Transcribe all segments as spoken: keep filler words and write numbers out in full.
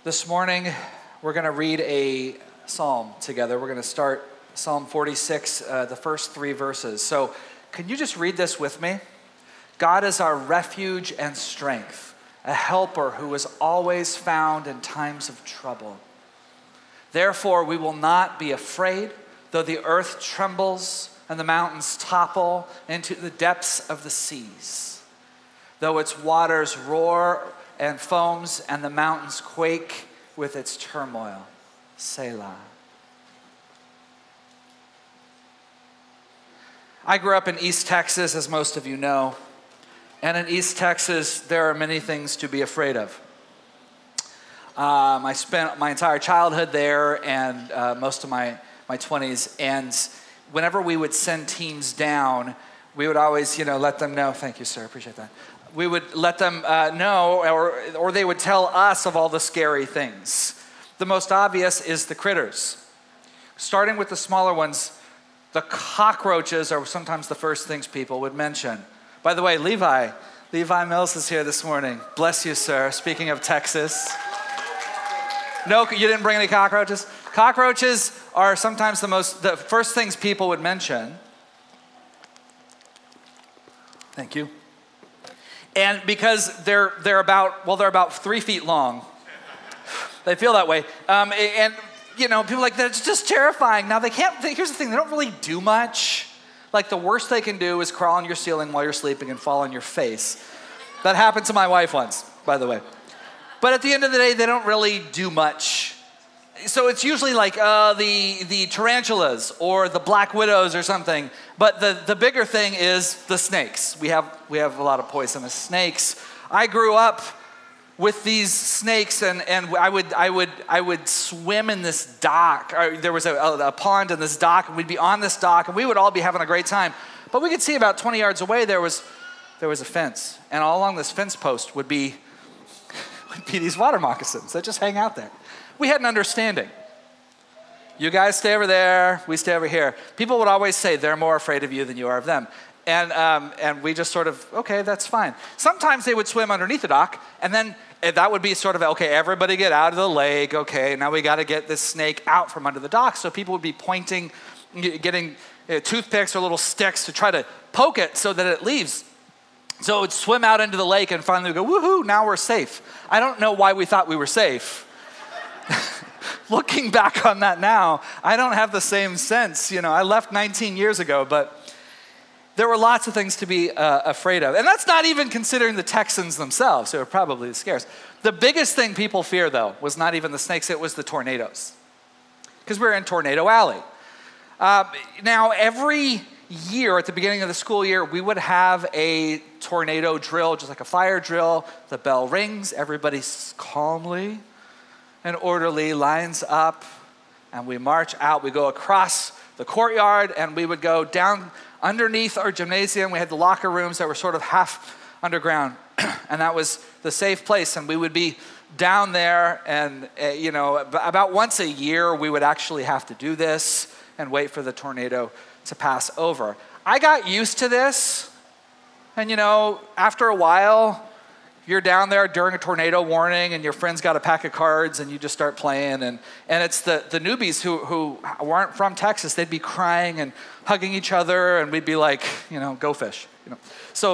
This morning, we're going to read a psalm together. We're going to start Psalm forty-six, uh, the first three verses. So can you just read this with me? God is our refuge and strength, a helper who is always found in times of trouble. Therefore, we will not be afraid, though the earth trembles and the mountains topple into the depths of the seas. Though its waters roar and foams and the mountains quake with its turmoil. Selah. I grew up in East Texas, as most of you know. And in East Texas, there are many things to be afraid of. Um, I spent my entire childhood there and uh, most of my, my twenties. And whenever we would send teams down, we would always, you know, let them know. Thank you, sir. Appreciate that. We would let them uh, know, or, or they would tell us of all the scary things. The most obvious is the critters. Starting with the smaller ones, the cockroaches are sometimes the first things people would mention. By the way, Levi, Levi Mills is here this morning. Bless you, sir. Speaking of Texas. No, you didn't bring any cockroaches? Cockroaches are sometimes the most, the first things people would mention. Thank you. And because they're they're about, well, they're about three feet long. They feel that way. Um, and, you know, people are like, that's just terrifying. Now, they can't, here's the thing, they don't really do much. Like, the worst they can do is crawl on your ceiling while you're sleeping and fall on your face. That happened to my wife once, by the way. But at the end of the day, they don't really do much. So it's usually like uh, the, the tarantulas or the black widows or something. But the, the bigger thing is the snakes. We have, we have a lot of poisonous snakes. I grew up with these snakes, and, and I would I would I would swim in this dock. Or there was a, a, a pond in this dock, and we'd be on this dock, and we would all be having a great time. But we could see about twenty yards away there was there was a fence, and all along this fence post would be would be these water moccasins that just hang out there. We had an understanding. You guys stay over there, we stay over here. People would always say they're more afraid of you than you are of them. And um, and we just sort of, okay, that's fine. Sometimes they would swim underneath the dock, and then that would be sort of, okay, everybody get out of the lake. Okay, now we got to get this snake out from under the dock. So people would be pointing, getting uh, toothpicks or little sticks to try to poke it so that it leaves. So it would swim out into the lake, and finally we'd go, woohoo, now we're safe. I don't know why we thought we were safe. Looking back on that now, I don't have the same sense. You know, I left nineteen years ago, but there were lots of things to be uh, afraid of. And that's not even considering the Texans themselves, who are probably the scares. The biggest thing people fear, though, was not even the snakes, it was the tornadoes. Because we were in Tornado Alley. Uh, now, every year at the beginning of the school year, we would have a tornado drill, just like a fire drill. The bell rings, everybody calmly and orderly lines up, and we march out. We go across the courtyard, and we would go down underneath our gymnasium. We had the locker rooms that were sort of half underground, and that was the safe place. And we would be down there, and uh, you know, about once a year, we would actually have to do this and wait for the tornado to pass over. I got used to this, and you know, after a while, you're down there during a tornado warning, and your friend's got a pack of cards, and you just start playing. And, and it's the, the newbies who, who weren't from Texas. They'd be crying and hugging each other, and we'd be like, you know, go fish. You know. So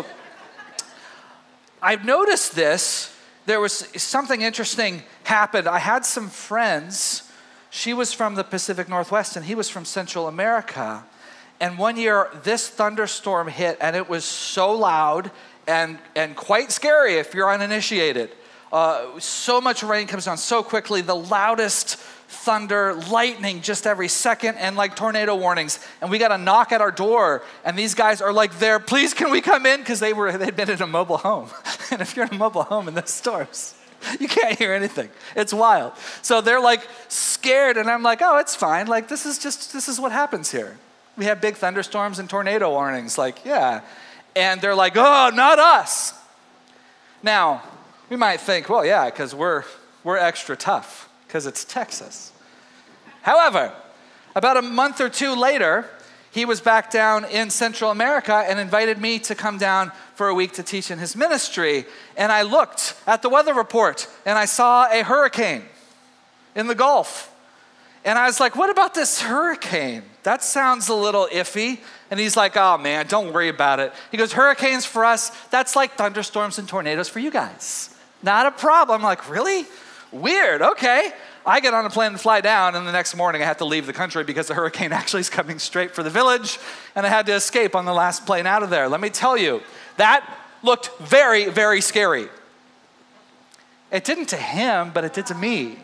I've noticed this. There was something interesting happened. I had some friends. She was from the Pacific Northwest, and he was from Central America. And one year, this thunderstorm hit, and it was so loud and and quite scary if you're uninitiated. Uh, so much rain comes down so quickly, the loudest thunder, lightning just every second, and like tornado warnings. And we got a knock at our door, and these guys are like, there, please can we come in? Because they were, they'd been in a mobile home. And if you're in a mobile home in those storms, you can't hear anything. It's wild. So they're like scared, and I'm like, oh, it's fine. Like this is just, this is what happens here. We have big thunderstorms and tornado warnings. Like, yeah. And they're like, oh, not us. Now, we might think, well, yeah, because we're we're extra tough, because it's Texas. However, about a month or two later, he was back down in Central America and invited me to come down for a week to teach in his ministry. And I looked at the weather report, and I saw a hurricane. in the Gulf. And I was like, what about this hurricane? That sounds a little iffy. And he's like, oh man, don't worry about it. He goes, hurricanes for us, that's like thunderstorms and tornadoes for you guys. Not a problem. I'm like, really? Weird, okay. I get on a plane and fly down, and the next morning I have to leave the country because the hurricane actually is coming straight for the village, and I had to escape on the last plane out of there. Let me tell you, that looked very, very scary. It didn't to him, but it did to me.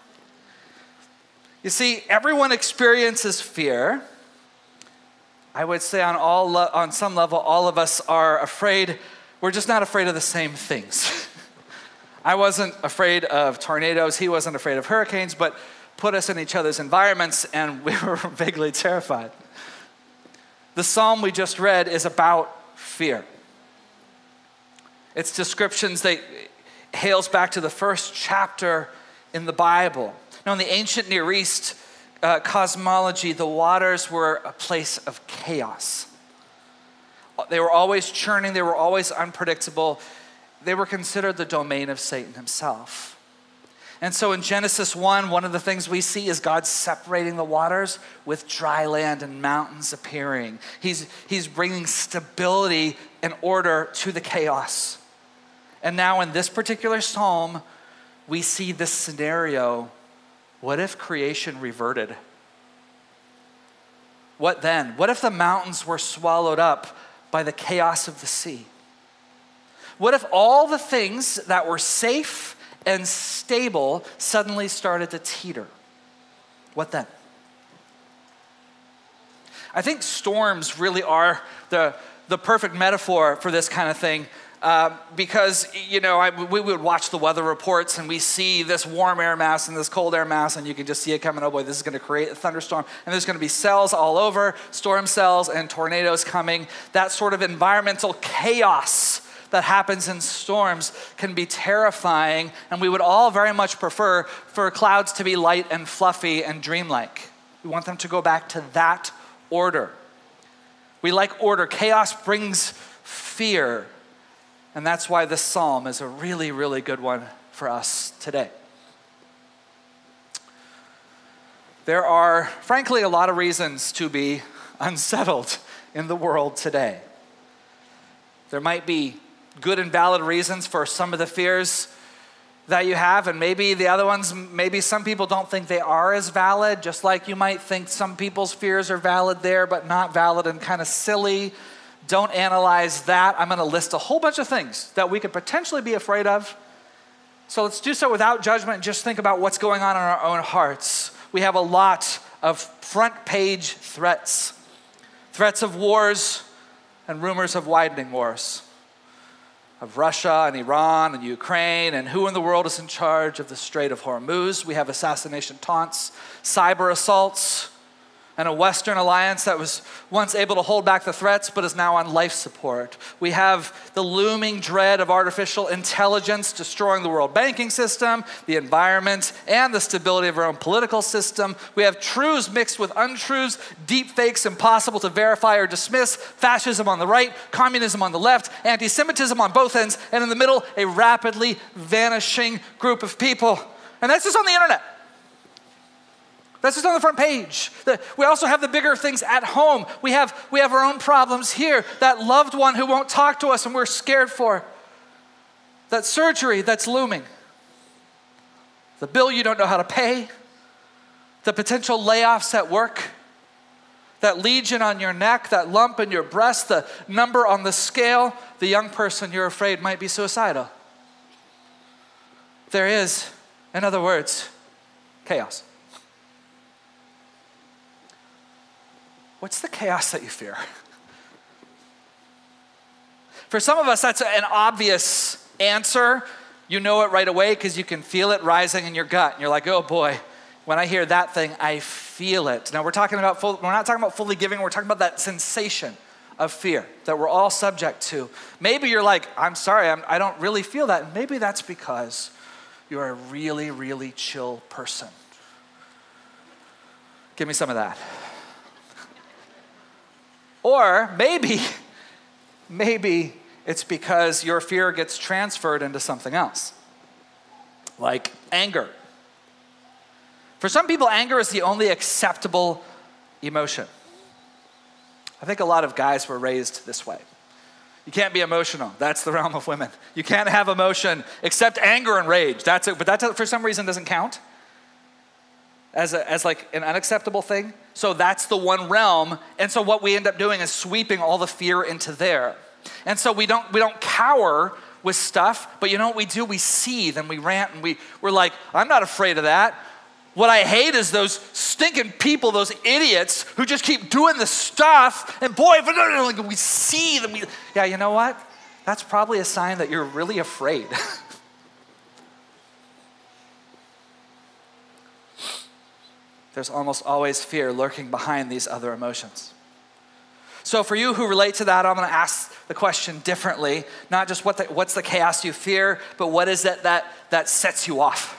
You see, everyone experiences fear. I would say on all le- on some level, all of us are afraid. We're just not afraid of the same things. I wasn't afraid of tornadoes. He wasn't afraid of hurricanes, but put us in each other's environments, and we were vaguely terrified. The psalm we just read is about fear. Its descriptions, they hails back to the first chapter in the Bible. Now, in the ancient Near East uh, cosmology, the waters were a place of chaos. They were always churning. They were always unpredictable. They were considered the domain of Satan himself. And so in Genesis one, one of the things we see is God separating the waters with dry land and mountains appearing. He's, he's bringing stability and order to the chaos. And now in this particular psalm, we see this scenario. What if creation reverted? What then? What if the mountains were swallowed up by the chaos of the sea? What if all the things that were safe and stable suddenly started to teeter? What then? I think storms really are the, the perfect metaphor for this kind of thing. Uh, because, you know, I, we would watch the weather reports and we see this warm air mass and this cold air mass, and you can just see it coming. Oh boy, this is going to create a thunderstorm. And there's going to be cells all over, storm cells and tornadoes coming. That sort of environmental chaos that happens in storms can be terrifying, and we would all very much prefer for clouds to be light and fluffy and dreamlike. We want them to go back to that order. We like order. Chaos brings fear. And that's why this psalm is a really, really good one for us today. There are, frankly, a lot of reasons to be unsettled in the world today. There might be good and valid reasons for some of the fears that you have, and maybe the other ones, maybe some people don't think they are as valid, just like you might think some people's fears are valid there, but not valid and kind of silly. Don't analyze that. I'm going to list a whole bunch of things that we could potentially be afraid of. So let's do so without judgment and just think about what's going on in our own hearts. We have a lot of front page threats. Threats of wars and rumors of widening wars. Of Russia and Iran and Ukraine, and who in the world is in charge of the Strait of Hormuz. We have assassination taunts, cyber assaults, and a Western alliance that was once able to hold back the threats but is now on life support. We have the looming dread of artificial intelligence destroying the world banking system, the environment, and the stability of our own political system. We have truths mixed with untruths, deep fakes impossible to verify or dismiss, fascism on the right, communism on the left, anti-Semitism on both ends, and in the middle, a rapidly vanishing group of people. And that's just on the internet. That's just on the front page. We also have the bigger things at home. We have, we have our own problems here. That loved one who won't talk to us and we're scared for. That surgery that's looming. The bill you don't know how to pay. The potential layoffs at work. That lesion on your neck, that lump in your breast, the number on the scale. The young person you're afraid might be suicidal. There is, in other words, chaos. What's the chaos that you fear? For some of us, that's an obvious answer. You know it right away because you can feel it rising in your gut. And you're like, oh boy, when I hear that thing, I feel it. Now we're talking about, full, we're not talking about fully giving, we're talking about that sensation of fear that we're all subject to. Maybe you're like, I'm sorry, I'm, I don't really feel that. And maybe that's because you're a really, really chill person. Give me some of that. Or maybe, maybe it's because your fear gets transferred into something else, like anger. For some people, anger is the only acceptable emotion. I think a lot of guys were raised this way. You can't be emotional. That's the realm of women. You can't have emotion except anger and rage. That's it. But that, for some reason, doesn't count as, a, as like an unacceptable thing. So that's the one realm. And so what we end up doing is sweeping all the fear into there. And so we don't we don't cower with stuff, but you know what we do? We seethe and we rant and we, we're like, I'm not afraid of that. What I hate is those stinking people, those idiots who just keep doing the stuff. And boy, if we see them, we, yeah, you know what? That's probably a sign that you're really afraid. There's almost always fear lurking behind these other emotions. So for you who relate to that, I'm going to ask the question differently. Not just what the, what's the chaos you fear, but what is it that, that sets you off?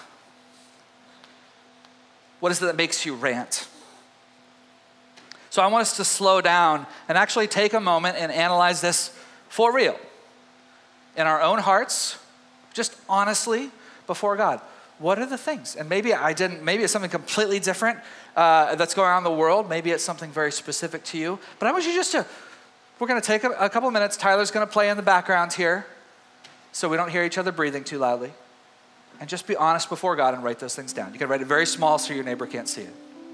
What is it that makes you rant? So I want us to slow down and actually take a moment and analyze this for real. In our own hearts, just honestly before God. What are the things? And maybe I didn't, maybe it's something completely different uh, that's going on in the world. Maybe it's something very specific to you. But I want you just to, we're going to take a, a couple minutes. Tyler's going to play in the background here so we don't hear each other breathing too loudly. And just be honest before God and write those things down. You can write it very small so your neighbor can't see it.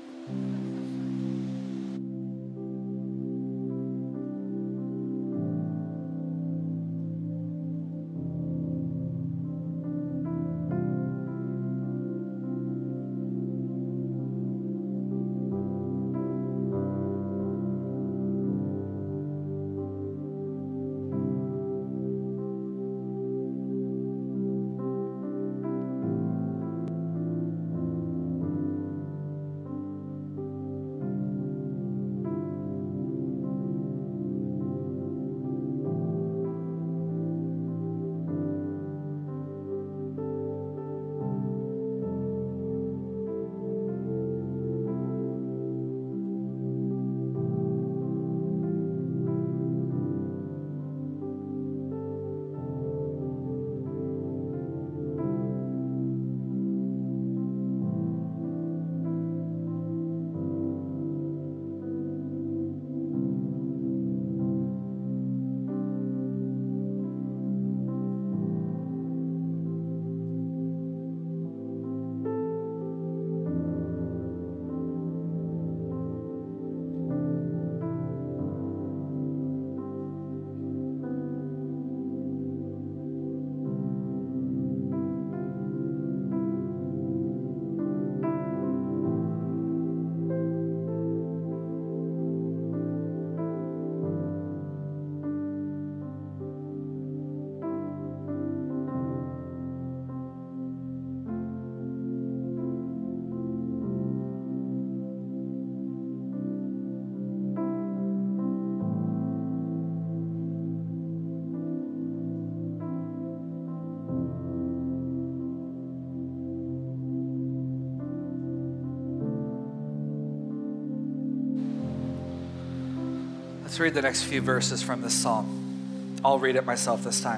Let's read the next few verses from this psalm. I'll read it myself this time.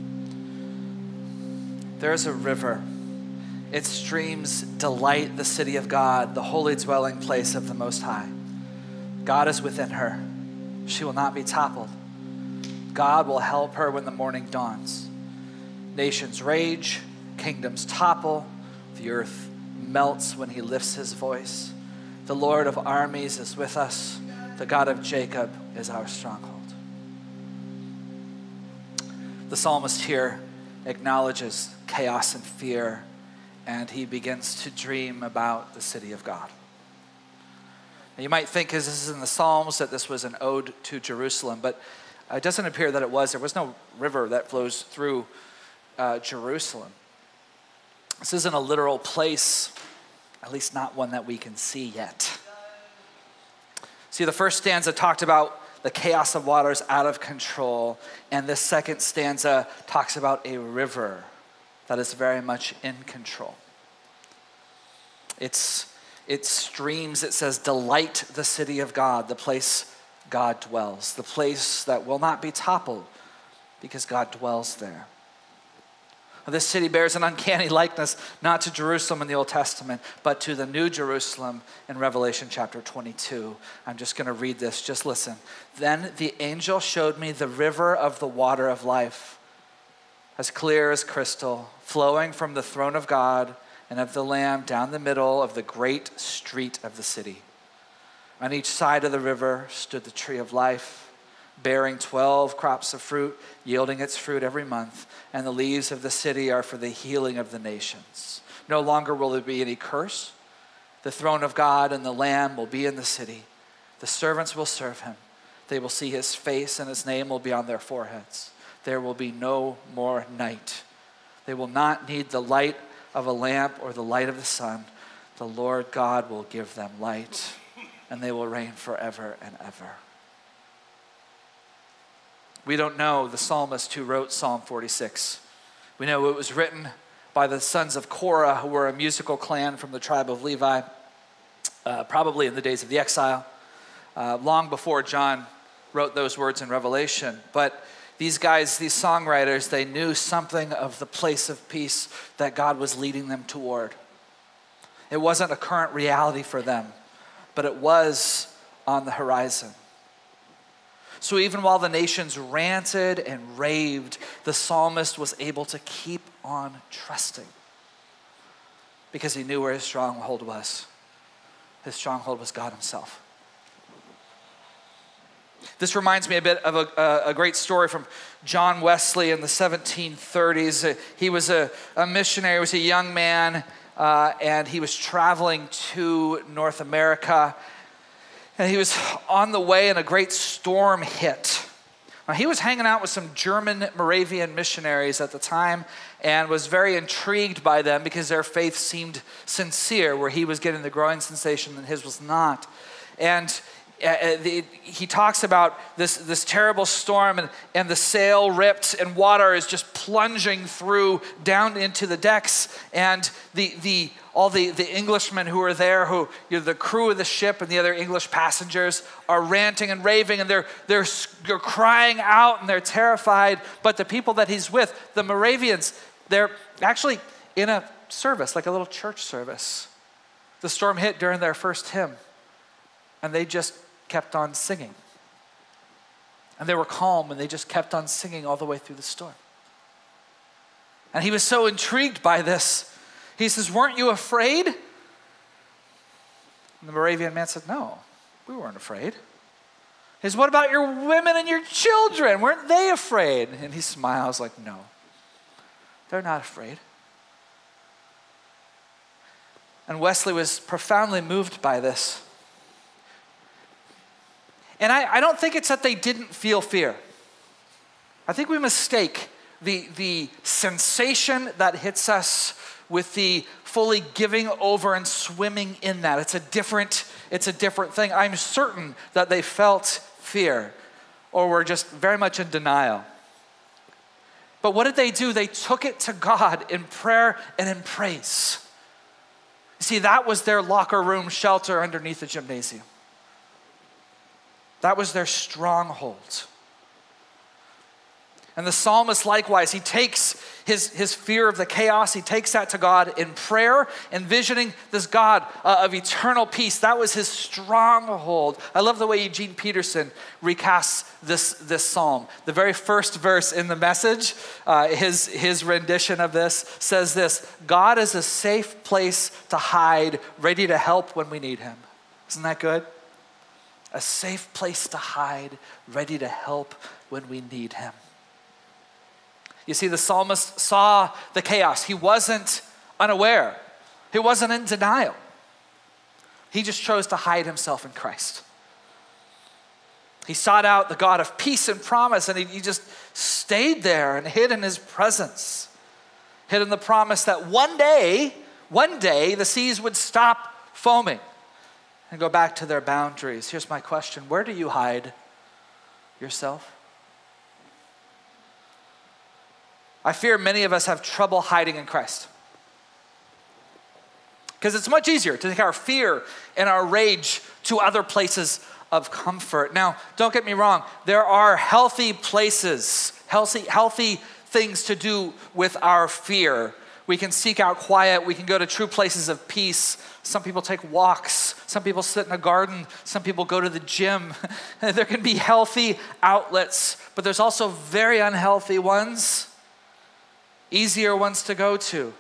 There is a river. Its streams delight the city of God, the holy dwelling place of the Most High. God is within her. She will not be toppled. God will help her when the morning dawns. Nations rage, kingdoms topple, the earth melts when he lifts his voice. The Lord of armies is with us. The God of Jacob is our stronghold. The psalmist here acknowledges chaos and fear, and he begins to dream about the city of God. Now you might think, as this is in the Psalms, that this was an ode to Jerusalem, but it doesn't appear that it was. There was no river that flows through uh, Jerusalem. This isn't a literal place, at least not one that we can see yet. See, the first stanza talked about the chaos of waters out of control, and this second stanza talks about a river that is very much in control. It's, it streams, it says, delight the city of God, the place God dwells, the place that will not be toppled because God dwells there. This city bears an uncanny likeness, not to Jerusalem in the Old Testament, but to the New Jerusalem in Revelation chapter twenty-two. I'm just going to read this. Just listen. Then the angel showed me the river of the water of life, as clear as crystal, flowing from the throne of God and of the Lamb down the middle of the great street of the city. On each side of the river stood the tree of life, bearing twelve crops of fruit, yielding its fruit every month. And the leaves of the city are for the healing of the nations. No longer will there be any curse. The throne of God and the Lamb will be in the city. The servants will serve him. They will see his face, and his name will be on their foreheads. There will be no more night. They will not need the light of a lamp or the light of the sun. The Lord God will give them light, and they will reign forever and ever. We don't know the psalmist who wrote Psalm forty-six. We know it was written by the sons of Korah, who were a musical clan from the tribe of Levi, uh, probably in the days of the exile, uh, long before John wrote those words in Revelation. But these guys, these songwriters, they knew something of the place of peace that God was leading them toward. It wasn't a current reality for them, but it was on the horizon. So even while the nations ranted and raved, the psalmist was able to keep on trusting because he knew where his stronghold was. His stronghold was God himself. This reminds me a bit of a, a great story from John Wesley in the seventeen thirties. He was a, a missionary, he was a young man, uh, and he was traveling to North America. And he was on the way and a great storm hit. Now, he was hanging out with some German Moravian missionaries at the time and was very intrigued by them because their faith seemed sincere, where he was getting the growing sensation and his was not. And uh, the, he talks about this, this terrible storm, and, and the sail ripped and water is just plunging through down into the decks. And the the all the, the Englishmen who are there, who you know, the crew of the ship and the other English passengers are ranting and raving, and they're, they're, they're crying out and they're terrified. But the people that he's with, the Moravians, they're actually in a service, like a little church service. The storm hit during their first hymn, and they just kept on singing. And they were calm, and they just kept on singing all the way through the storm. And he was so intrigued by this. He says, "Weren't you afraid?" And the Moravian man said, "No, we weren't afraid." He says, "What about your women and your children? Weren't they afraid?" And he smiles like, "No, they're not afraid." And Wesley was profoundly moved by this. And I, I don't think it's that they didn't feel fear. I think we mistake the, the sensation that hits us with the fully giving over and swimming in that. It's a different, it's a different thing. I'm certain that they felt fear or were just very much in denial. But what did they do? They took it to God in prayer and in praise. See, that was their locker room shelter underneath the gymnasium. That was their stronghold. And the psalmist likewise, he takes his, his fear of the chaos, he takes that to God in prayer, envisioning this God uh, of eternal peace. That was his stronghold. I love the way Eugene Peterson recasts this, this psalm. The very first verse in the Message, uh, his, his rendition of this says this: "God is a safe place to hide, ready to help when we need him." Isn't that good? A safe place to hide, ready to help when we need him. You see, the psalmist saw the chaos. He wasn't unaware. He wasn't in denial. He just chose to hide himself in Christ. He sought out the God of peace and promise, and he, he just stayed there and hid in his presence. Hid in the promise that one day, one day, the seas would stop foaming and go back to their boundaries. Here's my question: where do you hide yourself? I fear many of us have trouble hiding in Christ. Because it's much easier to take our fear and our rage to other places of comfort. Now, don't get me wrong. There are healthy places, healthy, healthy things to do with our fear. We can seek out quiet. We can go to true places of peace. Some people take walks. Some people sit in a garden. Some people go to the gym. There can be healthy outlets, but there's also very unhealthy ones, easier ones to go to.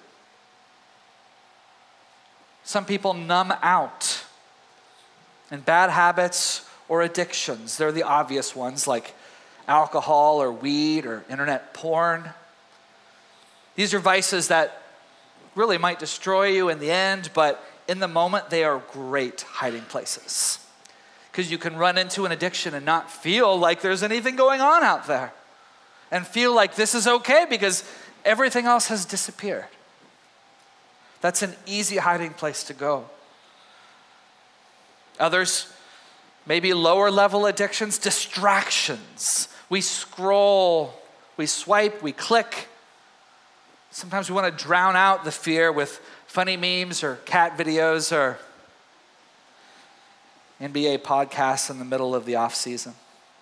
Some people numb out. And bad habits or addictions, they're the obvious ones, like alcohol or weed or internet porn. These are vices that really might destroy you in the end, but in the moment, they are great hiding places. Because you can run into an addiction and not feel like there's anything going on out there. And feel like this is okay because everything else has disappeared. That's an easy hiding place to go. Others, maybe lower level addictions, distractions. We scroll, we swipe, we click. Sometimes we want to drown out the fear with funny memes or cat videos or N B A podcasts in the middle of the off season.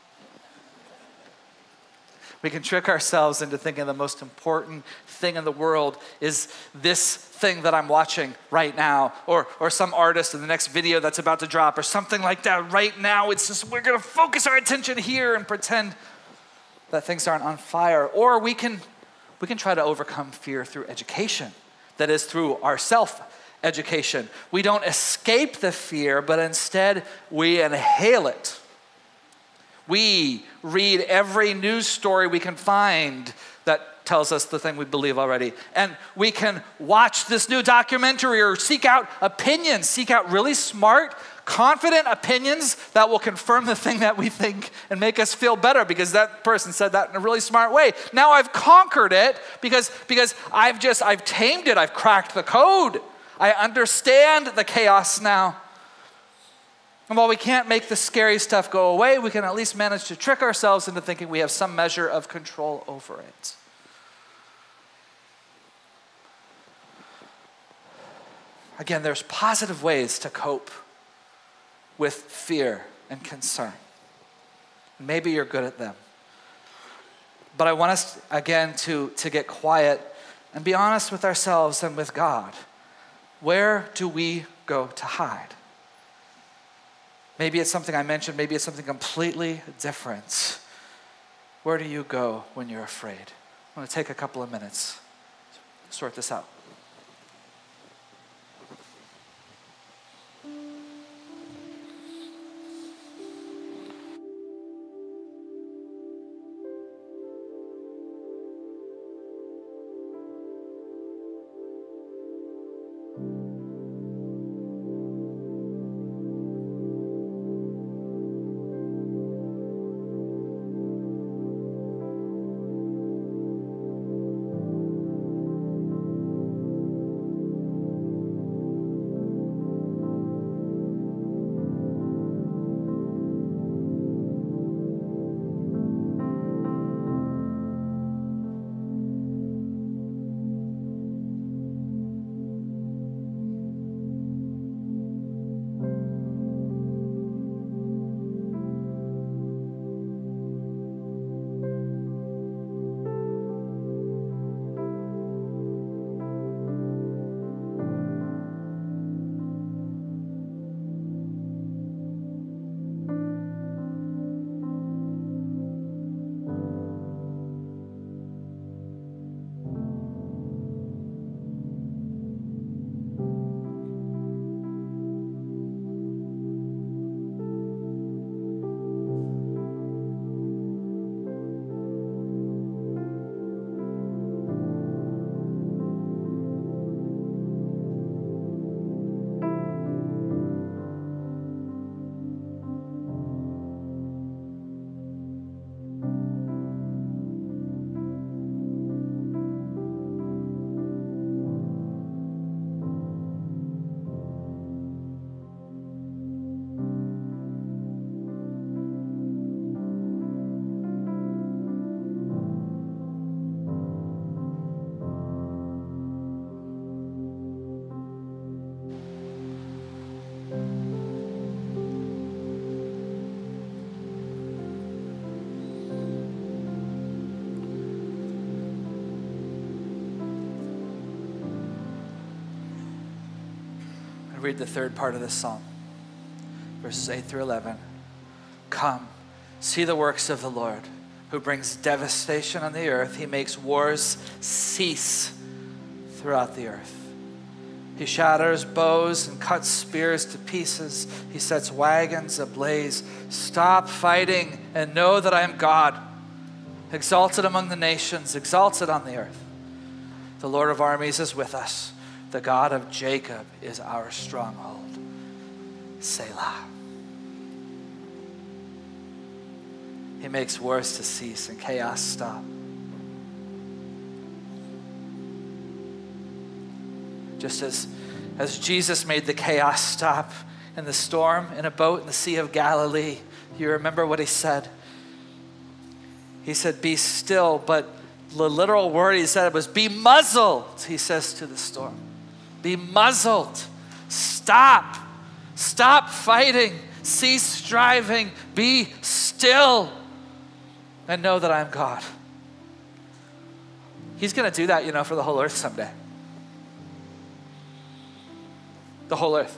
We can trick ourselves into thinking the most important thing in the world is this thing that I'm watching right now, or or some artist in the next video that's about to drop, or something like that right now. It's just, we're going to focus our attention here and pretend that things aren't on fire. Or we can, we can try to overcome fear through education. That is, through our self-education. We don't escape the fear, but instead we inhale it. We read every news story we can find that tells us the thing we believe already. And we can watch this new documentary or seek out opinions, seek out really smart, confident opinions that will confirm the thing that we think and make us feel better because that person said that in a really smart way. Now I've conquered it because, because I've just, I've tamed it. I've cracked the code. I understand the chaos now. And while we can't make the scary stuff go away, we can at least manage to trick ourselves into thinking we have some measure of control over it. Again, there's positive ways to cope with fear and concern. Maybe you're good at them. But I want us, again, to, to get quiet and be honest with ourselves and with God. Where do we go to hide? Maybe it's something I mentioned, maybe it's something completely different. Where do you go when you're afraid? I'm going to take a couple of minutes to sort this out. read the third part of this psalm, verses eight through eleven. Come, see the works of the Lord, who brings devastation on the earth. He makes wars cease throughout the earth. He shatters bows and cuts spears to pieces. He sets wagons ablaze. Stop fighting and know that I am God, exalted among the nations, exalted on the earth. The Lord of armies is with us. The God of Jacob is our stronghold. Selah. He makes wars to cease and chaos stop. Just as, as Jesus made the chaos stop in the storm in a boat in the Sea of Galilee, you remember what he said? He said, be still, but the literal word he said was, be muzzled, he says to the storm. Be muzzled. Stop. Stop fighting. Cease striving. Be still. And know that I'm God. He's going to do that, you know, for the whole earth someday. The whole earth.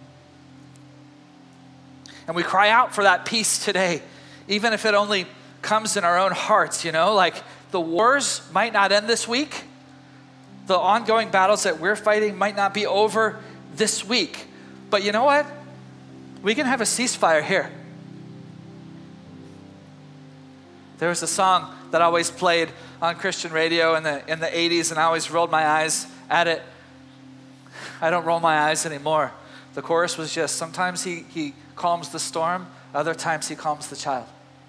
And we cry out for that peace today, even if it only comes in our own hearts, you know, like the wars might not end this week. The ongoing battles that we're fighting might not be over this week. But you know what? We can have a ceasefire here. There was a song that I always played on Christian radio in the in the eighties, and I always rolled my eyes at it. I don't roll my eyes anymore. The chorus was just, sometimes he, he calms the storm, other times he calms the child.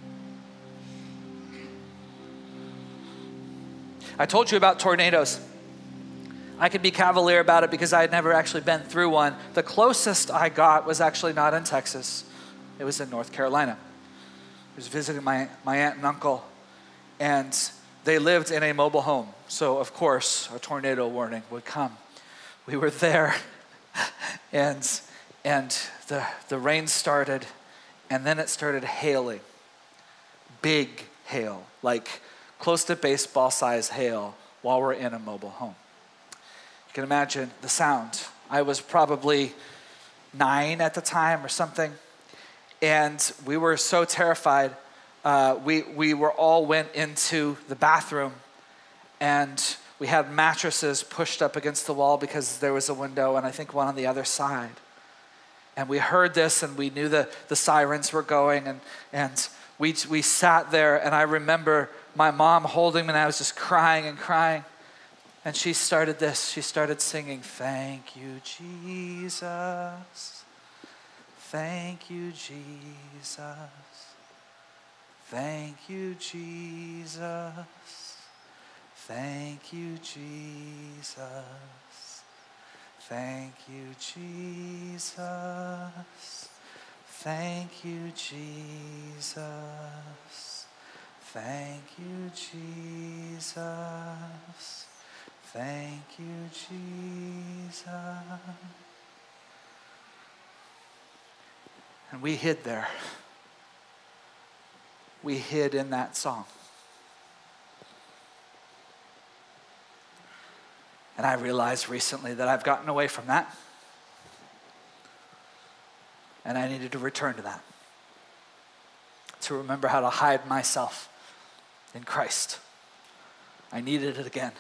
I told you about tornadoes. I could be cavalier about it because I had never actually been through one. The closest I got was actually not in Texas. It was in North Carolina. I was visiting my, my aunt and uncle, and they lived in a mobile home. So, of course, a tornado warning would come. We were there, and and the, the rain started, and then it started hailing. Big hail, like close to baseball size hail while we're in a mobile home. You can imagine the sound. I was probably nine at the time or something, and we were so terrified. Uh, we we were all went into the bathroom, and we had mattresses pushed up against the wall because there was a window, and I think one on the other side. And we heard this, and we knew the, the sirens were going, and and we we sat there, and I remember my mom holding me, and I was just crying and crying. And she started this. She started singing, "Thank you, Jesus. Thank you, Jesus. Thank you, Jesus. Thank you, Jesus. Thank you, Jesus. Thank you, Jesus. Thank you, Jesus. Thank you, Jesus." And we hid there. We hid in that song. And I realized recently that I've gotten away from that. And I needed to return to that. To remember how to hide myself in Christ. I needed it again.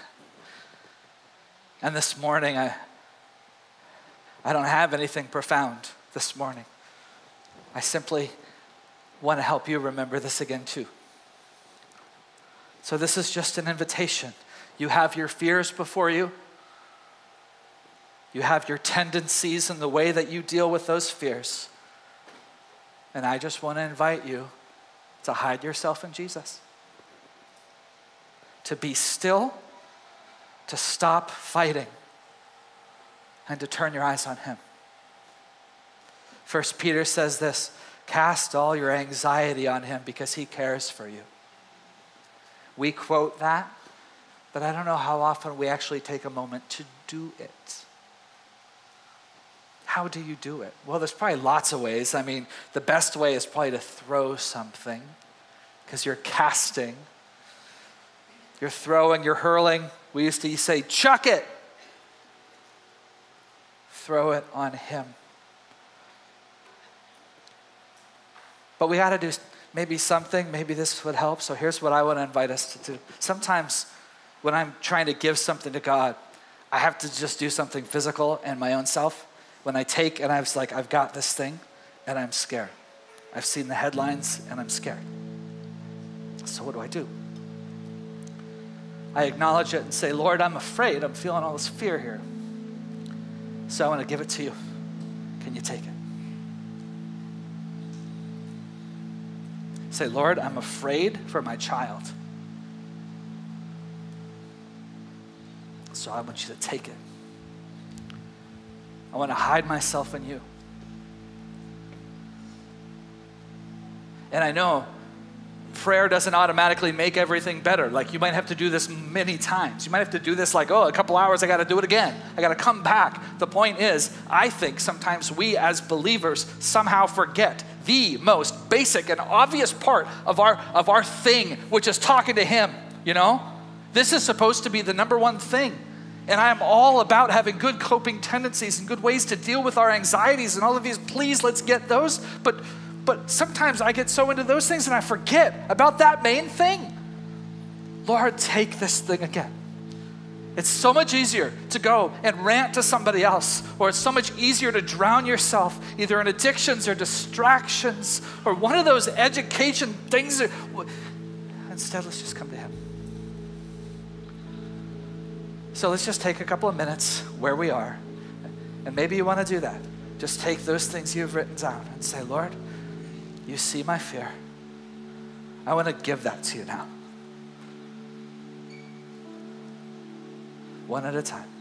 And this morning, I, I don't have anything profound this morning. I simply want to help you remember this again too. So this is just an invitation. You have your fears before you. You have your tendencies and the way that you deal with those fears. And I just want to invite you to hide yourself in Jesus. To be still, to stop fighting, and to turn your eyes on him. First Peter says this, cast all your anxiety on him because he cares for you. We quote that, but I don't know how often we actually take a moment to do it. How do you do it? Well, there's probably lots of ways. I mean, the best way is probably to throw something because you're casting. You're throwing, you're hurling. We used to say, chuck it. throw it on him. But we got to do maybe something, maybe this would help. So here's what I want to invite us to do. Sometimes when I'm trying to give something to God, I have to just do something physical in my own self. When I take and I was like, I've got this thing and I'm scared. I've seen the headlines and I'm scared. So what do I do? I acknowledge it and say, Lord, I'm afraid. I'm feeling all this fear here. So I want to give it to you. Can you take it? Say, Lord, I'm afraid for my child. So I want you to take it. I want to hide myself in you. And I know prayer doesn't automatically make everything better. Like you might have to do this many times. You might have to do this like, oh, a couple hours, I got to do it again. I got to come back. The point is, I think sometimes we as believers somehow forget the most basic and obvious part of our, of our thing, which is talking to him, you know? This is supposed to be the number one thing. And I'm all about having good coping tendencies and good ways to deal with our anxieties and all of these. Please, let's get those. But But sometimes I get so into those things and I forget about that main thing. Lord, take this thing again. It's so much easier to go and rant to somebody else, or it's so much easier to drown yourself either in addictions or distractions or one of those education things. That, instead, let's just come to him. So let's just take a couple of minutes where we are. And maybe you want to do that. Just take those things you've written down and say, Lord, you see my fear. I want to give that to you now. One at a time.